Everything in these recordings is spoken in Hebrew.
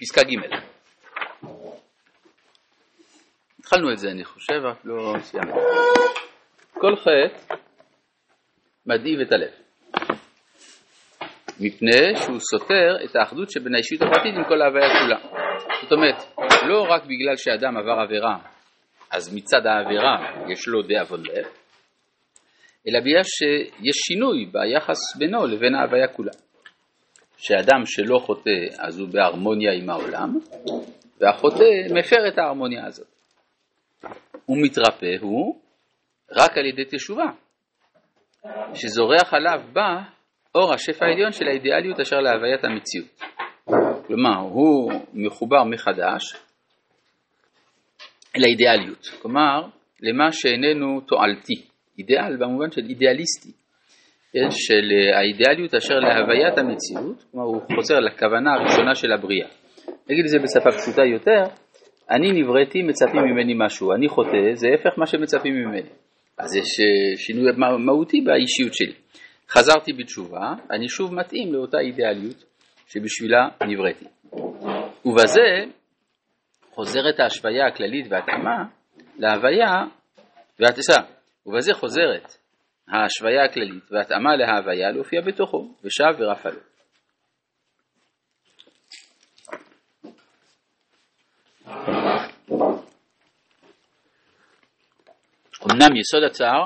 פסקה ג'. התחלנו את זה, אני חושב, רק לא סיימנו. כל חטא מדאיב את הלב, מפני שהוא סותר את האחדות שבין האישיות הפרטית עם כל ההוויה כולה. זאת אומרת, לא רק בגלל שאדם עבר עבירה, אז מצד העבירה יש לו דאבון לב, אלא בגלל שיש שינוי ביחס בינו לבין ההוויה כולה. שאדם שלא חוטא אז הוא בהרמוניה עם העולם, והחוטא מפר את ההרמוניה הזאת. הוא מתרפא הוא רק על ידי תשובה, שזורח עליו בה אור השפע העליון של האידיאליות אשר להוויית המציאות. כלומר, הוא מחובר מחדש אל האידיאליות, כלומר, למה שאיננו תועלתי. אידיאל במובן של אידיאליסטי, של האידיאליות אשר להוויית המציאות, כלומר, הוא חוזר לכוונה הראשונה של הבריאה. נגיד את זה בשפה פשוטה יותר, אני נבראתי, מצפים ממני משהו, אני חוטא, זה הפך מה שמצפים ממני. אז יש שינוי מהותי באישיות שלי. חזרתי בתשובה, אני שוב מתאים לאותה אידיאליות שבשבילה נבראתי. ובזה חוזרת ההשוויה הכללית והתאמה להוויה והתסה. ובזה חוזרת ההשוויה הכללית והתאמה להוויה להופיע בתוכו, ושב ורפא לו. אמנם יסוד הצער,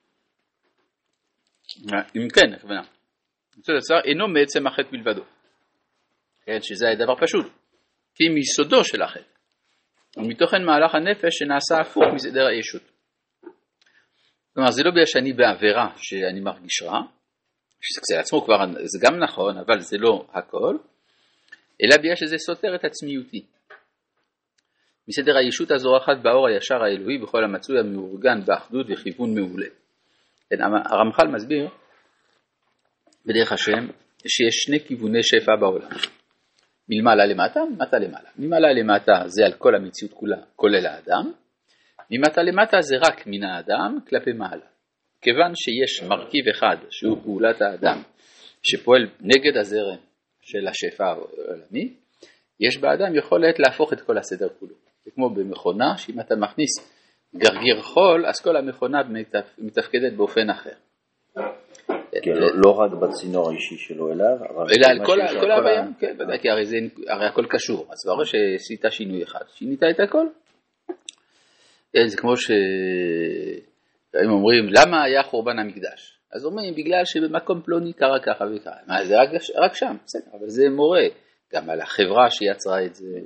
אם כן, הכוונה, יסוד הצער אינו מעצם החטא בלבדו, כן, שזה הדבר פשוט, כי מיסודו של החטא, ומתוכן מהלך הנפש שנעשה הפוך מסדר הישות. כלומר, זה לא בגלל שאני בעבירה שאני מרגיש רע, שזה עצמו כבר, זה גם נכון, אבל זה לא הכל, אלא בגלל שזה סותר את עצמיותי. מסדר הישות הזורחת באור הישר האלוהי בכל המצוי המאורגן באחדות וכיוון מעולה. הרמח"ל מסביר בדרך השם שיש שני כיווני שפע בעולם. מלמעלה למטה, ממטה למעלה. ממעלה למטה זה על כל המציאות כולה, כולל האדם. ממטה למטה זה רק מן האדם כלפי מעלה. כיוון שיש מרכיב אחד שהוא פעולת האדם שפועל נגד הזרם של השפע העולמי, יש באדם יכולת להפוך את כל הסדר כולו. זה כמו במכונה, שאם אתה מכניס גרגיר חול, אז כל המכונה מתפקדת באופן אחר. כן, לא רק בצינור האישי שלו אליו, אלא על כל ההוויה, כן, ודאי, כי הרי הכל קשור. אז ברור שעשית שינוי אחד, שינית את הכל. זה כמו שהם אומרים, למה היה חורבן המקדש? אז אומרים, בגלל שבמקום פלוני קרה ככה וככה. מה, זה רק שם, בסדר, אבל זה מורה. גם על החברה שיצרה את זה,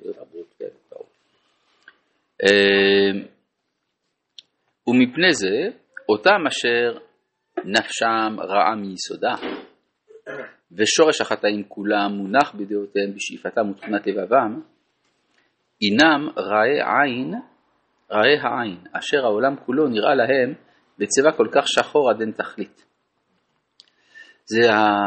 ומפני זה, אותם אשר נפשם רעה מיסודה, ושורש החטאים כולם מונח בדעותיהם בשאיפתם ותכונת לבבם, אינם רעי העין, אשר העולם כולו נראה להם בצבע כל כך שחור עד אין תכלית. זה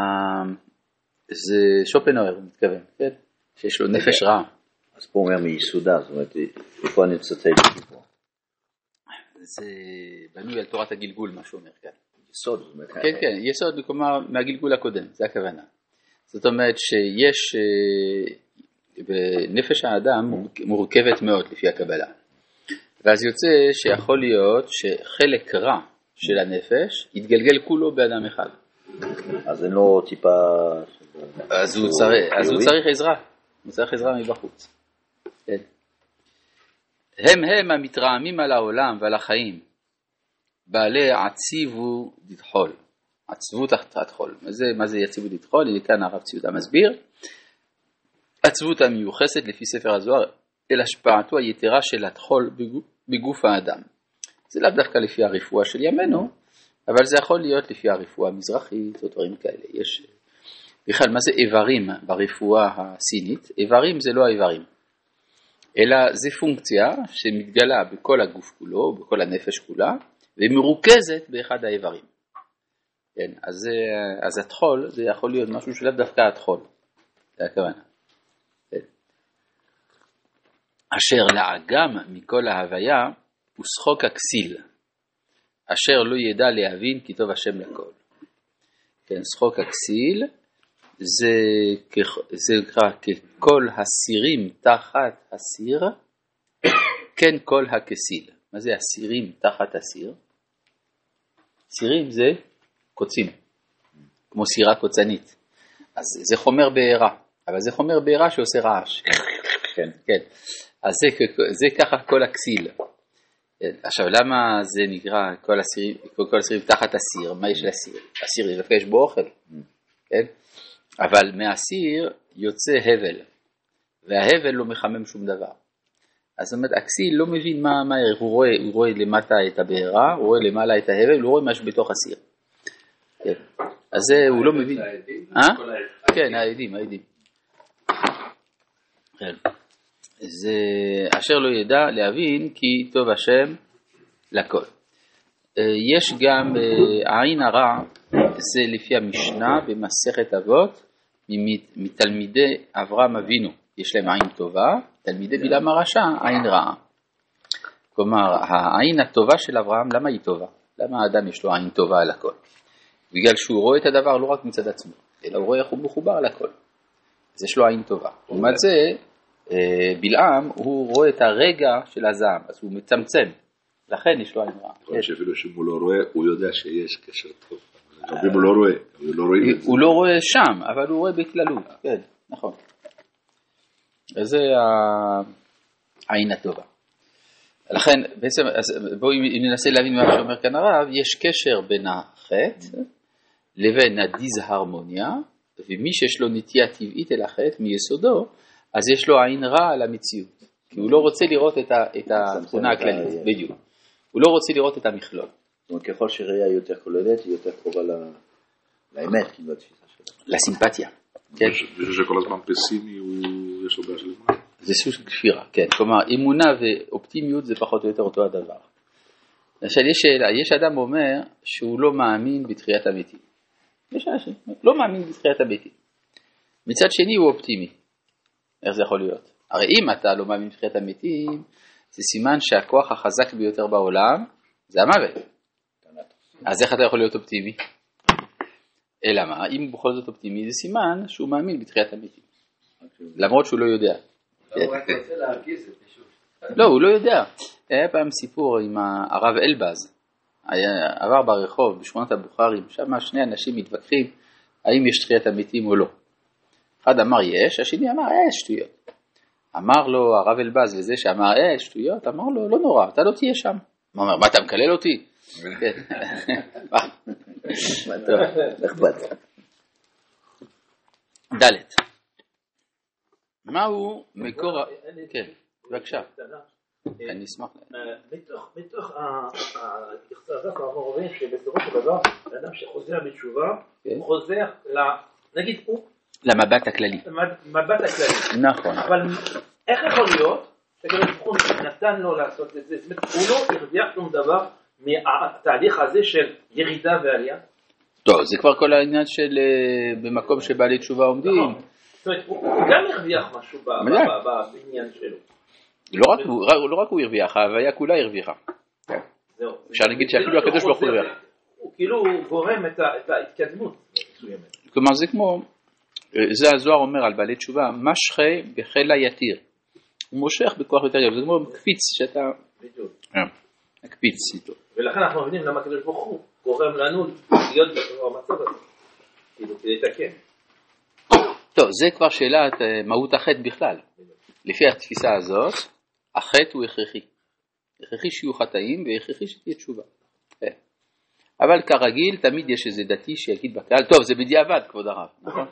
שופנהאואר, הוא מתכוון, כן? שיש לו נפש רע. אז פה אומר מיסודה, זאת אומרת, איפה אני מצטט את זה? זה בנוי על תורת הגלגול, מה שהוא אומר כאן. יסוד, זאת אומרת. כן, כן, יסוד, כלומר, מהגלגול הקודם, זה הכוונה. זאת אומרת שיש, בנפש האדם מורכבת מאוד לפי הקבלה. ואז יוצא שיכול להיות שחלק רע של הנפש יתגלגל כולו באדם אחד. אז אין לו טיפה... אז הוא צריך עזרה. הוא צריך עזרה מבחוץ. כן. הם המתרעמים על העולם ועל החיים. בעלי עציבו דתחול. עצבו תחת חול. מה זה יציבו דתחול? הנה כאן הרב ציודה מסביר. עצבות המיוחסת לפי ספר הזוהר אל השפעתו היתרה של התחול בגוף האדם. זה לאו דווקא לפי הרפואה של ימינו, אבל זה יכול להיות לפי הרפואה המזרחית או דברים כאלה. יש בכלל, מה זה איברים ברפואה הסינית? איברים זה לא האיברים, אלא זה פונקציה שמתגלה בכל הגוף כולו, בכל הנפש כולה, ומרוכזת באחד האיברים. כן, אז התחול זה יכול להיות משהו שלאו דווקא התחול. זה הכוונה. כן. אשר לאגם מכל ההוויה הוא שחוק הכסיל, אשר לא ידע להבין כי טוב השם לכל. כן, שחוק הכסיל, זה נקרא ככל הסירים תחת הסיר, כן כל הכסיל. מה זה הסירים תחת הסיר? סירים זה קוצים, כמו סירה קוצנית. אז זה חומר בעירה, אבל זה חומר בעירה שעושה רעש. כן, כן. אז זה ככה כל הכסיל. עכשיו, למה זה נקרא כל הסירים תחת הסיר? מה יש לסיר? הסיר דווקא יש בו אוכל. כן? אבל מהסיר יוצא הבל, וההבל לא מחמם שום דבר. אז זאת אומרת, הכסיל לא מבין מה הערך, הוא רואה למטה את הבעירה, הוא רואה למעלה את ההבל, הוא רואה משהו בתוך הסיר. כן. אז זה הוא לא מבין. כן, העדים. כן. זה אשר לא ידע להבין כי טוב השם לכל. יש גם העין הרע, זה לפי המשנה במסכת אבות, מתלמידי אברהם אבינו יש להם עין טובה, תלמידי בלעם הרשע עין רעה. כלומר, העין הטובה של אברהם, למה היא טובה? למה האדם יש לו עין טובה על הכל? בגלל שהוא רואה את הדבר לא רק מצד עצמו, אלא הוא רואה איך הוא מחובר על הכל. אז יש לו עין טובה. לעומת זה, בלעם הוא רואה את הרגע של הזעם, אז הוא מצמצם. לכן יש לו עין רעה. יכול להיות שאפילו שהוא לא רואה, הוא יודע שיש קשר טוב. אם הוא לא רואה, הוא לא רואה את זה. הוא לא רואה שם, אבל הוא רואה בכללות. כן, נכון. וזה העין הטובה. לכן, בעצם, בואו ננסה להבין מה שאומר כאן הרב, יש קשר בין החטא לבין הדיסהרמוניה, ומי שיש לו נטייה טבעית אל החטא מיסודו, אז יש לו עין רע על המציאות. כי הוא לא רוצה לראות את התכונה הכללית, בדיוק. הוא לא רוצה לראות את המכלול. זאת אומרת, ככל שראייה יותר כוללת, היא יותר קרובה לאמת, כאילו התפיסה שלה. לסימפתיה. מישהו שכל הזמן פסימי, יש לו בעיה של אמונה. זה סוג של כפירה, כן. כלומר, אמונה ואופטימיות זה פחות או יותר אותו הדבר. עכשיו, יש שאלה, יש אדם אומר שהוא לא מאמין בתחיית המתים. יש אנשים, לא מאמין בתחיית המתים. מצד שני הוא אופטימי. איך זה יכול להיות? הרי אם אתה לא מאמין בתחיית המתים, זה סימן שהכוח החזק ביותר בעולם זה המוות. אז איך אתה יכול להיות אופטימי? אלא מה? אם בכל זאת אופטימי, זה סימן שהוא מאמין בתחיית המתים. למרות שהוא לא יודע. הוא רק רוצה להרגיז את מישהו. לא, הוא לא יודע. היה פעם סיפור עם הרב אלבז. עבר ברחוב, בשכונת הבוכרים, שם שני אנשים מתווכחים האם יש תחיית המתים או לא. אחד אמר יש, השני אמר שטויות. אמר לו הרב אלבז לזה שאמר שטויות, אמר לו לא נורא, אתה לא תהיה שם. הוא אומר, מה אתה מקלל אותי? דלת. מהו מקור... כן, בבקשה. אני אשמח. מתוך היחסה אנחנו רואים שבסופו של דבר, האדם שחוזר בתשובה, הוא חוזר נגיד הוא... למבט הכללי. למבט הכללי. נכון. אבל איך יכול להיות שכדי הוא נתן לו לעשות את זה? זאת אומרת, הוא לא הרוויח שום דבר מהתהליך הזה של ירידה ועלייה? טוב, זה כבר כל העניין של במקום שבעלי תשובה עומדים. זאת אומרת, הוא גם הרוויח משהו בעניין שלו. לא רק הוא הרוויח, ההוויה כולה הרוויחה. אפשר להגיד שאפילו הקדוש ברוך הוא הרוויח. הוא כאילו גורם את ההתקדמות מסוימת. כלומר זה כמו, זה הזוהר אומר על בעלי תשובה, משכה בחילה יתיר. הוא מושך בכוח יותר גדול, זה כמו קפיץ שאתה... בדיוק. הקפיץ איתו. ולכן אנחנו מבינים למה הקדוש ברוך הוא גורם לנו להיות במצב הזה. כאילו כדי לתקן. טוב, זה כבר שאלת מהות החטא בכלל. לפי התפיסה הזאת, החטא הוא הכרחי. הכרחי שיהיו חטאים והכרחי שתהיה תשובה. אבל כרגיל, תמיד יש איזה דתי שיגיד בקהל, טוב, זה בדיעבד, כבוד הרב. נכון?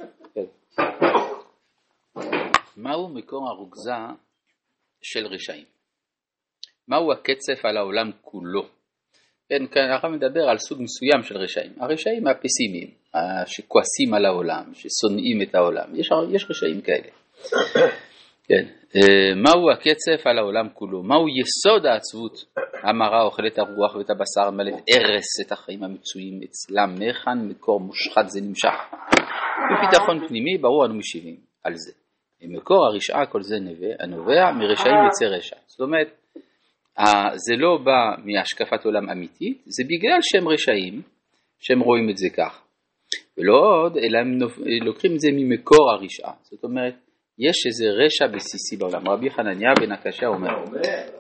מהו מקור הרוגזה של רשעים? מהו הקצף על העולם כולו? כן, כאן הרב מדבר על סוג מסוים של רשעים. הרשעים הפסימיים, שכועסים על העולם, ששונאים את העולם. יש רשעים כאלה. כן. מהו הקצף על העולם כולו? מהו יסוד העצבות? המרה אוכלת הרוח ואת הבשר, מלאת ארס את החיים המצויים אצלם, מהיכן מקור מושחת זה נמשך. בביטחון פנימי ברור אנו משיבים על זה. מקור הרשעה כל זה הנובע מרשעים יצא רשע. זאת אומרת, זה לא בא מהשקפת עולם אמיתית, זה בגלל שהם רשעים, שהם רואים את זה כך. ולא עוד, אלא הם לוקחים את זה ממקור הרשעה. זאת אומרת, יש איזה רשע בסיסי בעולם. רבי חנניה בן הקשיא אומר,